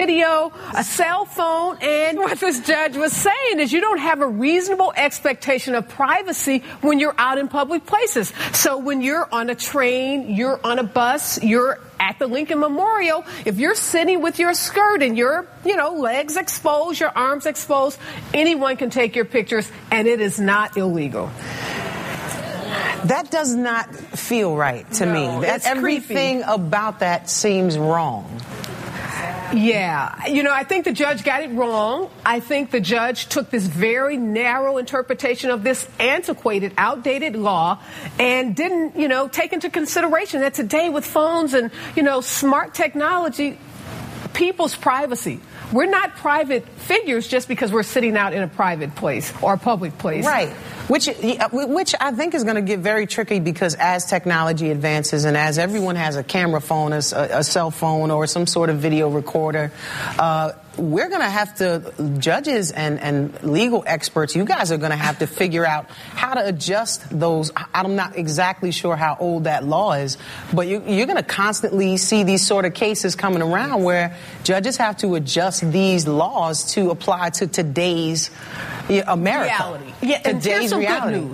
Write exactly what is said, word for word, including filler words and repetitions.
video, a cell phone, and what this judge was saying is you don't have a reasonable expectation of privacy when you're out in public places. So when you're on a train, you're on a bus, you're at the Lincoln Memorial, if you're sitting with your skirt and your, you know, legs exposed, your arms exposed, anyone can take your pictures, and it is not illegal. That does not feel right to No, me. That it's everything creepy. about that seems wrong. Yeah. You know, I think the judge got it wrong. I think the judge took this very narrow interpretation of this antiquated, outdated law and didn't, you know, take into consideration that today with phones and, you know, smart technology, people's privacy. We're not private figures just because we're sitting out in a private place or a public place. Right. Which, which I think is going to get very tricky because as technology advances and as everyone has a camera phone, a, a cell phone, or some sort of video recorder, uh, we're going to have to, judges and, and legal experts, you guys are going to have to figure out how to adjust those. I'm not exactly sure how old that law is, but you, you're going to constantly see these sort of cases coming around where judges have to adjust these laws to apply to today's America. Reality. Yeah, and today's here's some reality. good news.